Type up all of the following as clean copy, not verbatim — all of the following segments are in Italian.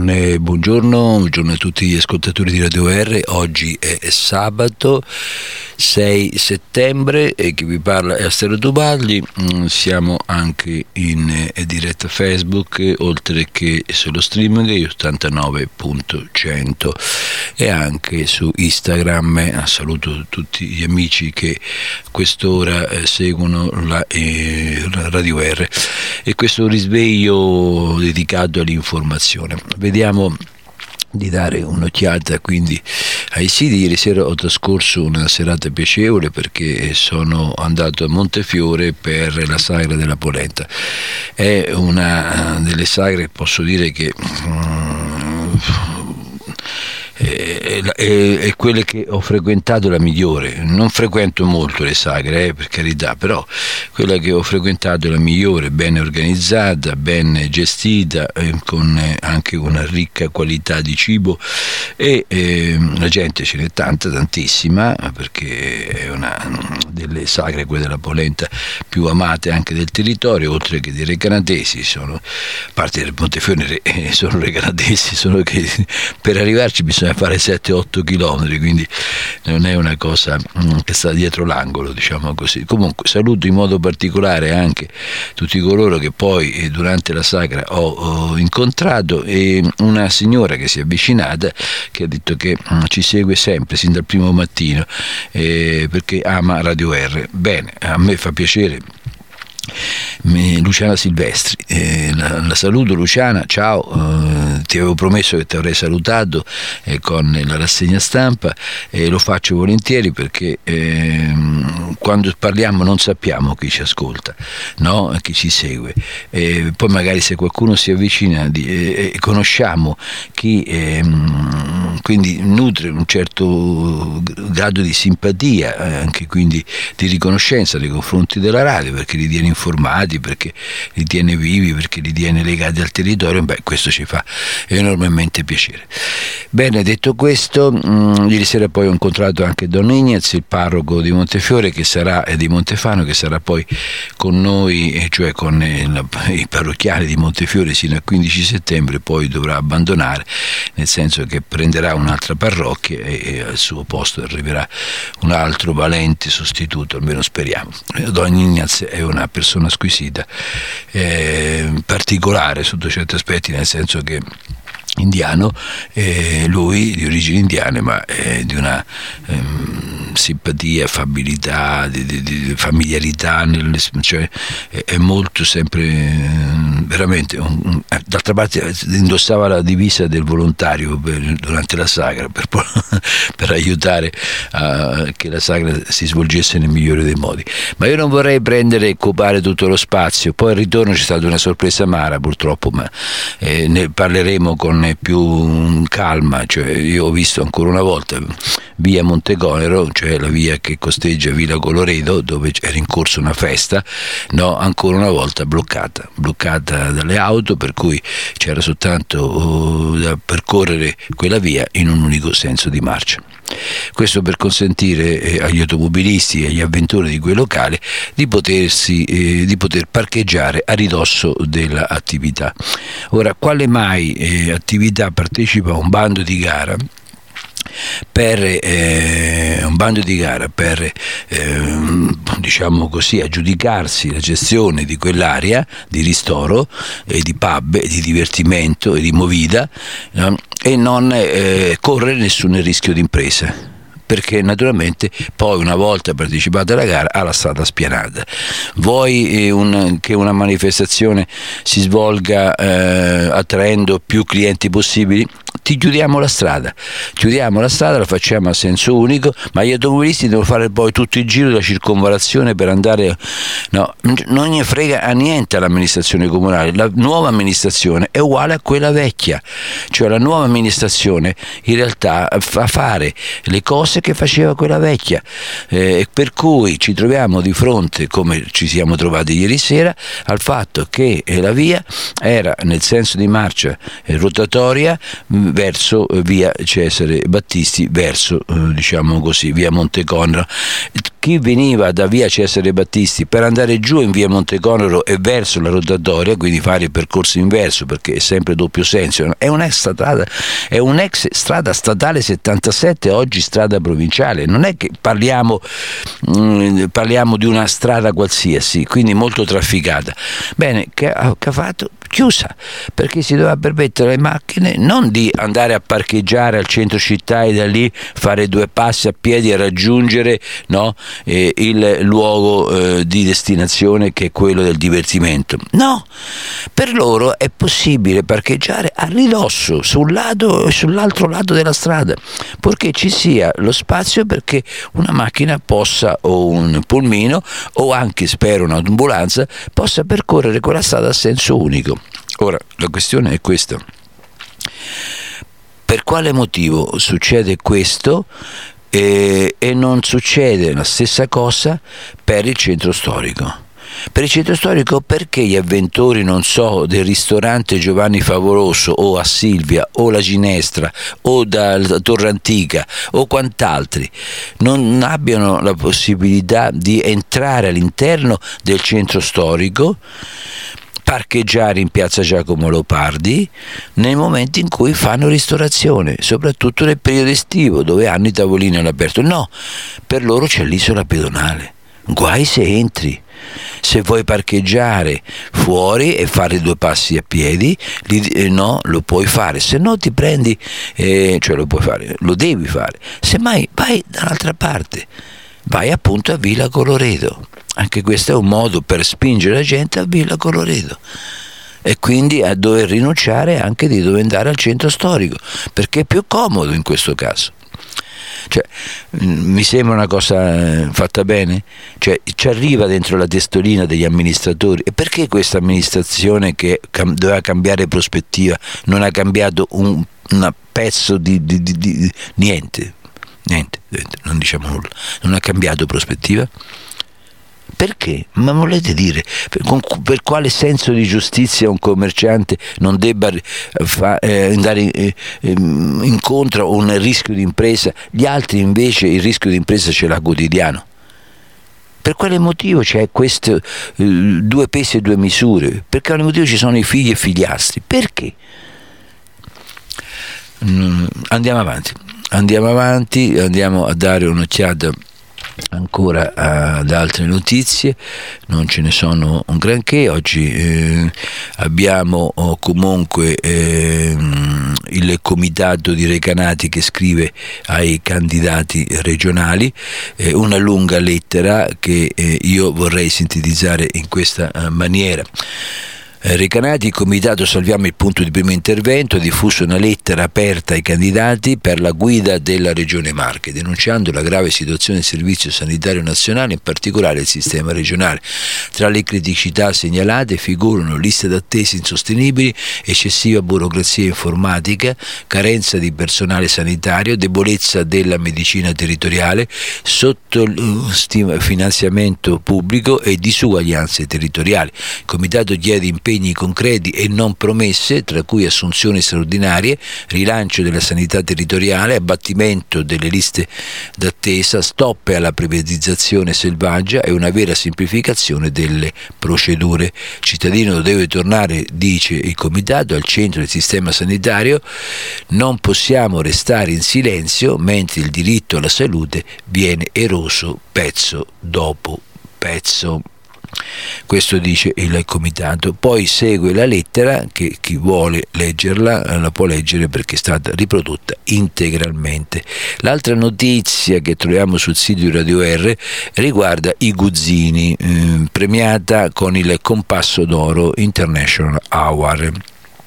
Buongiorno a tutti gli ascoltatori di Radio R. Oggi è sabato 6 settembre e chi vi parla è Astero Tubaldi. Siamo anche in diretta Facebook, oltre che sullo streaming 89.100 e anche su Instagram. Saluto tutti gli amici che a quest'ora seguono la Radio R e questo risveglio dedicato all'informazione. Vediamo di dare un'occhiata quindi ai siti. Ieri sera ho trascorso una serata piacevole perché sono andato a Montefiore per la sagra della polenta. È una delle sagre, posso dire che è quelle che ho frequentato la migliore. Non frequento molto le sagre, per carità, però quella che ho frequentato è la migliore, ben organizzata, ben gestita, con anche una ricca qualità di cibo e la gente ce n'è tantissima, perché è una delle sagre, quelle della polenta, più amate anche del territorio, oltre che dei recanatesi. A parte del Montefiore sono recanatesi, solo che per arrivarci bisogna fare 7-8 chilometri, quindi non è una cosa che sta dietro l'angolo, diciamo così. Comunque saluto in modo particolare anche tutti coloro che poi durante la sagra ho incontrato, e una signora che si è avvicinata, che ha detto che ci segue sempre sin dal primo mattino, perché ama Radio R. Bene, a me fa piacere. Luciana Silvestri, la saluto. Luciana, ciao, ti avevo promesso che ti avrei salutato con la rassegna stampa e lo faccio volentieri, perché quando parliamo non sappiamo chi ci ascolta, no? Chi ci segue, poi magari se qualcuno si avvicina e conosciamo chi quindi nutre un certo grado di simpatia, anche quindi di riconoscenza nei confronti della radio, perché li tiene informati, perché li tiene vivi, perché li tiene legati al territorio. Questo ci fa enormemente piacere. Bene, detto questo, ieri sera poi ho incontrato anche Don Ignaz, il parroco di Montefiore, che sarà di Montefano, che sarà poi con noi, cioè con i parrocchiani di Montefiore sino al 15 settembre, poi dovrà abbandonare, nel senso che prenderà un'altra parrocchia e al suo posto arriverà un altro valente sostituto, almeno speriamo. Don Ignaz è una persona squisita, particolare sotto certi aspetti, nel senso che indiano, lui di origini indiane, ma di una simpatia, affabilità, di familiarità, cioè è molto sempre veramente d'altra parte indossava la divisa del volontario durante la sagra per aiutare a che la sagra si svolgesse nel migliore dei modi. Ma io non vorrei prendere e copare tutto lo spazio. Poi al ritorno c'è stata una sorpresa amara, purtroppo, ma ne parleremo con più calma. Cioè, io ho visto ancora una volta via Monteconero, cioè la via che costeggia Villa Coloredo, dove era in corso una festa, ancora una volta bloccata dalle auto, per cui c'era soltanto da percorrere quella via in un unico senso di marcia. Questo per consentire agli automobilisti e agli avventori di quei locali di poter parcheggiare a ridosso dell'attività. Ora, quale mai attività partecipa a un bando di gara per diciamo così aggiudicarsi la gestione di quell'area di ristoro e di pub e di divertimento e di movida, e non correre nessun rischio di impresa? Perché naturalmente poi, una volta partecipata alla gara, ha la strada spianata. Vuoi che una manifestazione si svolga attraendo più clienti possibili? Ti chiudiamo la strada, la facciamo a senso unico, ma gli automobilisti devono fare poi tutto il giro della circonvallazione per andare. No, non ne frega a niente all'amministrazione comunale. La nuova amministrazione è uguale a quella vecchia, cioè la nuova amministrazione in realtà fa fare le cose che faceva quella vecchia, per cui ci troviamo di fronte, come ci siamo trovati ieri sera, al fatto che la via era nel senso di marcia rotatoria verso via Cesare Battisti, verso diciamo così via Monteconero. chi veniva da via Cesare Battisti per andare giù in via Monteconero e verso la rotatoria, quindi fare il percorso inverso perché è sempre doppio senso, è un'ex strada statale 77, oggi strada provinciale, non è che parliamo di una strada qualsiasi, quindi molto trafficata. Bene, che ha fatto? Chiusa, perché si doveva permettere alle macchine non di andare a parcheggiare al centro città e da lì fare 2 passi a piedi e raggiungere, no, il luogo di destinazione, che è quello del divertimento. No, per loro è possibile parcheggiare a ridosso sull'altro lato della strada, purché ci sia lo spazio perché una macchina possa, o un pulmino, o anche, spero, un'ambulanza, possa percorrere quella strada a senso unico. Ora, la questione è questa: per quale motivo succede questo e non succede la stessa cosa per il centro storico? Per il centro storico, perché gli avventori, non so, del ristorante Giovanni Favoloso o a Silvia o la Ginestra o da Torre Antica o quant'altri non abbiano la possibilità di entrare all'interno del centro storico, parcheggiare in piazza Giacomo Leopardi nei momenti in cui fanno ristorazione, soprattutto nel periodo estivo dove hanno i tavolini all'aperto? No, per loro c'è l'isola pedonale, guai se entri. Se vuoi parcheggiare fuori e fare 2 passi a piedi, no, lo puoi fare, se no ti prendi, cioè lo puoi fare, lo devi fare, semmai vai dall'altra parte, vai appunto a Villa Colloredo. Anche questo è un modo per spingere la gente a Villa Colloredo e quindi a dover rinunciare anche di dover andare al centro storico, perché è più comodo in questo caso. Cioè, mi sembra una cosa fatta bene? Cioè, ci arriva dentro la testolina degli amministratori. E perché questa amministrazione, che doveva cambiare prospettiva, non ha cambiato un pezzo di niente, non diciamo nulla, non ha cambiato prospettiva? Perché? Ma volete dire per quale senso di giustizia un commerciante non debba andare incontro a un rischio di impresa, gli altri invece il rischio di impresa ce l'ha quotidiano? Per quale motivo c'è questo 2 pesi e 2 misure? Per quale motivo ci sono i figli e figliastri? Perché? Andiamo avanti, andiamo a dare un'occhiata ancora ad altre notizie. Non ce ne sono un granché oggi. Abbiamo comunque il comitato di Recanati che scrive ai candidati regionali una lunga lettera che io vorrei sintetizzare in questa maniera. Recanati, comitato Salviamo il punto di primo intervento, ha diffuso una lettera aperta ai candidati per la guida della Regione Marche, denunciando la grave situazione del Servizio Sanitario Nazionale, in particolare il sistema regionale. Tra le criticità segnalate figurano liste d'attesa insostenibili, eccessiva burocrazia informatica, carenza di personale sanitario, debolezza della medicina territoriale, sottofinanziamento pubblico e disuguaglianze territoriali. Il comitato chiede impegni concreti e non promesse, tra cui assunzioni straordinarie, rilancio della sanità territoriale, abbattimento delle liste d'attesa, stop alla privatizzazione selvaggia e una vera semplificazione delle procedure. Il cittadino deve tornare, dice il comitato, al centro del sistema sanitario. Non possiamo restare in silenzio mentre il diritto alla salute viene eroso pezzo dopo pezzo. Questo dice il comitato. Poi segue la lettera che chi vuole leggerla la può leggere perché è stata riprodotta integralmente. L'altra notizia che troviamo sul sito di Radio R riguarda i Guzzini, premiata con il Compasso d'Oro International Award,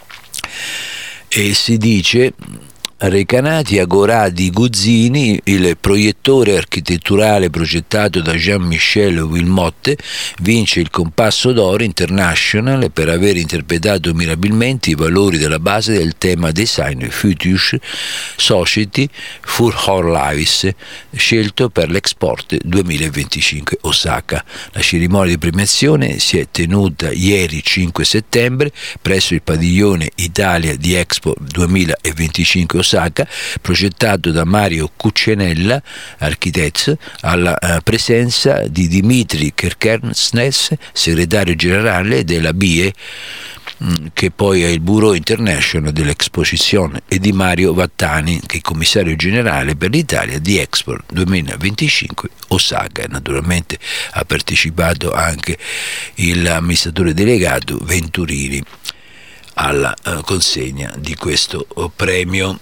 e si dice: Recanati agorà di Guzzini, il proiettore architetturale progettato da Jean-Michel Wilmotte, vince il Compasso d'Oro International per aver interpretato mirabilmente i valori della base del tema Design Future Society for Our Lives, scelto per l'Export 2025 Osaka. La cerimonia di premiazione si è tenuta ieri 5 settembre presso il padiglione Italia di Expo 2025 Osaka, Osaka, progettato da Mario Cuccenella Architects, alla presenza di Dmitry Kerkersnes, segretario generale della BIE, che poi è il Bureau International dell'Exposizione, e di Mario Vattani, che è commissario generale per l'Italia di Expo 2025 Osaka. Naturalmente ha partecipato anche l'amministratore delegato Venturini alla consegna di questo premio.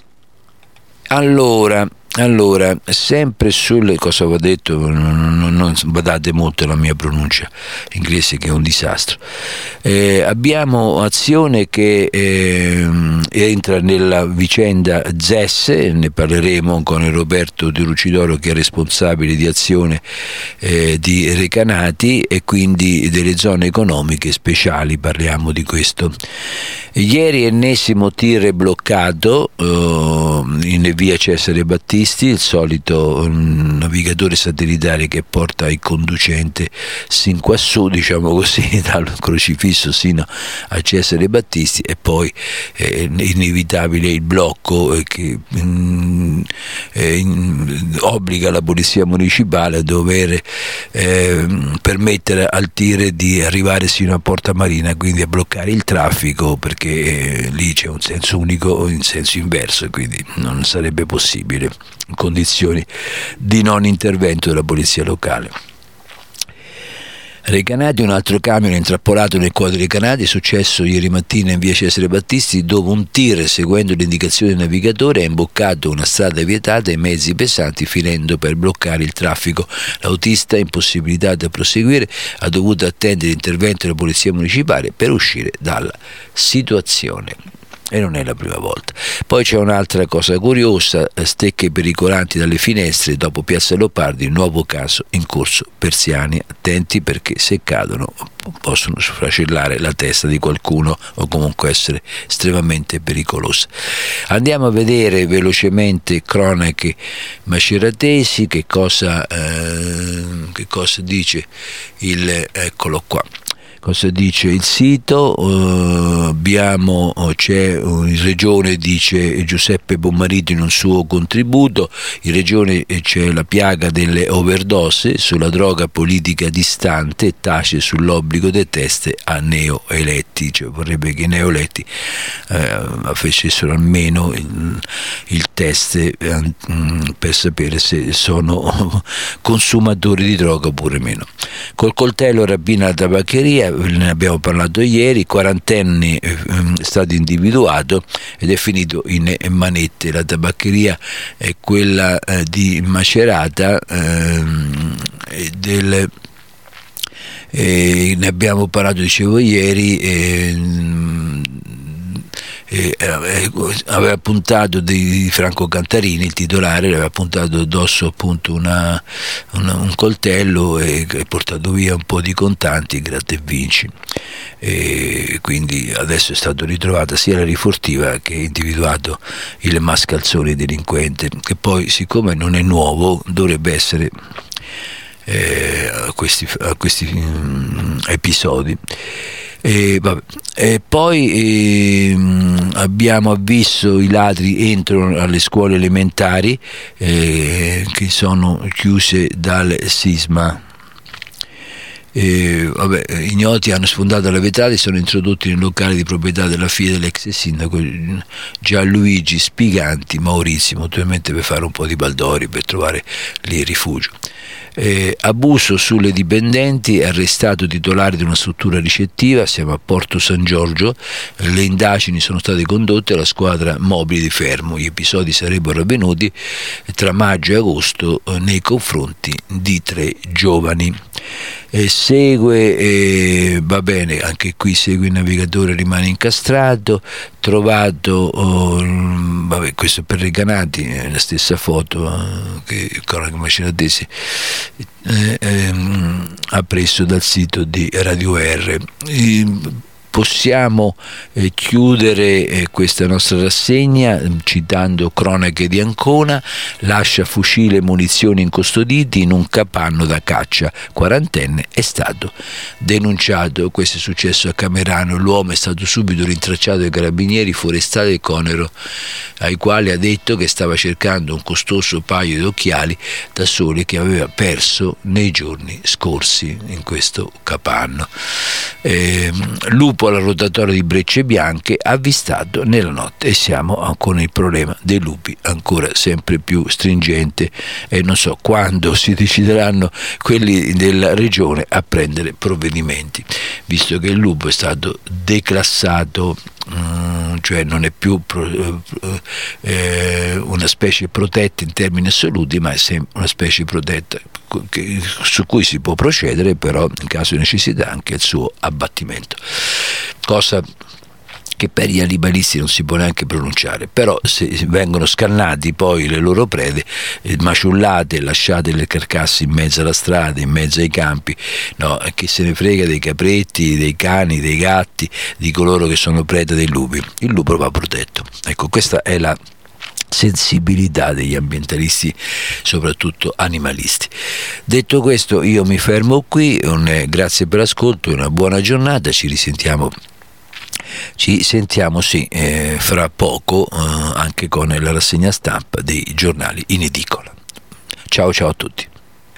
Allora, sempre sulle, cosa ho detto, non badate molto alla mia pronuncia inglese, che è un disastro. Abbiamo Azione che entra nella vicenda ZES, ne parleremo con Roberto De Lucidoro, che è responsabile di Azione di Recanati, e quindi delle zone economiche speciali, parliamo di questo. Ieri ennesimo tir bloccato in via Cesare Battisti, il solito navigatore satellitare che porta il conducente sin quassù, diciamo così, dal crocifisso sino a Cesare Battisti, e poi inevitabile il blocco che obbliga la polizia municipale a dover permettere al tir di arrivare sino a Porta Marina, quindi a bloccare il traffico, perché lì c'è un senso unico in senso inverso, quindi non sarebbe possibile in condizioni di non intervento della polizia locale. Recanati, un altro camion intrappolato nel quadro dei Recanati, è successo ieri mattina in via Cesare Battisti, dove un tir, seguendo le indicazioni del navigatore, ha imboccato una strada vietata ai mezzi pesanti, finendo per bloccare il traffico. L'autista, impossibilitato a proseguire, ha dovuto attendere l'intervento della polizia municipale per uscire dalla situazione. E non è la prima volta. Poi c'è un'altra cosa curiosa: stecche pericolanti dalle finestre dopo Piazza Leopardi, nuovo caso in corso Persiani. Attenti, perché se cadono possono sfracellare la testa di qualcuno o comunque essere estremamente pericolose. Andiamo a vedere velocemente cronache maceratesi, che cosa dice eccolo qua. Cosa dice il sito? C'è in Regione, dice Giuseppe Bommarito in un suo contributo, in Regione c'è la piaga delle overdose, sulla droga politica distante e tace sull'obbligo dei test a neoeletti, cioè vorrebbe che i neoeletti facessero almeno il test per sapere se sono consumatori di droga oppure meno. Col coltello rapina la tabaccheria, ne abbiamo parlato ieri, quarantenne è stato individuato ed è finito in manette. La tabaccheria è quella di Macerata, ne abbiamo parlato, dicevo, ieri. Aveva puntato di Franco Cantarini, il titolare, aveva puntato addosso appunto un coltello e portato via un po' di contanti, gratta e vinci, e quindi adesso è stato ritrovato sia la rifurtiva che individuato il mascalzone delinquente, che poi, siccome non è nuovo, dovrebbe essere a questi episodi. Poi abbiamo visto i ladri entrano alle scuole elementari che sono chiuse dal sisma. Ignoti hanno sfondato la vetrata e sono introdotti nel locale di proprietà della figlia dell'ex sindaco Gianluigi Spiganti Maurizio, naturalmente per fare un po' di baldori, per trovare lì rifugio. Abuso sulle dipendenti, arrestato titolare di una struttura ricettiva, siamo a Porto San Giorgio, le indagini sono state condotte alla squadra mobile di Fermo, gli episodi sarebbero avvenuti tra maggio e agosto nei confronti di 3 giovani. Va bene, anche qui segue il navigatore, rimane incastrato, trovato, questo per Recanati, la stessa foto che Cronache Maceratesi ha preso dal sito di Radio R. possiamo chiudere questa nostra rassegna citando cronache di Ancona: lascia fucile e munizioni incustoditi in un capanno da caccia, quarantenne, è stato denunciato. Questo è successo a Camerano. L'uomo è stato subito rintracciato dai carabinieri forestali del Conero, ai quali ha detto che stava cercando un costoso paio di occhiali da sole che aveva perso nei giorni scorsi in questo capanno. Lupo alla rotatoria di Brecce Bianche avvistato nella notte, e siamo con il problema dei lupi ancora sempre più stringente, e non so quando si decideranno quelli della regione a prendere provvedimenti, visto che il lupo è stato declassato, cioè non è più una specie protetta in termini assoluti, ma è sempre una specie protetta su cui si può procedere, però in caso di necessità anche il suo abbattimento, cosa che per gli animalisti non si può neanche pronunciare. Però se vengono scannati poi le loro prede, maciullate, lasciate le carcasse in mezzo alla strada, in mezzo ai campi, no, chi se ne frega dei capretti, dei cani, dei gatti, di coloro che sono preda dei lupi. Il lupo va protetto. Ecco, questa è la sensibilità degli ambientalisti, soprattutto animalisti. Detto questo, io mi fermo qui, grazie per l'ascolto, una buona giornata, ci sentiamo fra poco anche con la rassegna stampa dei giornali in edicola. Ciao a tutti.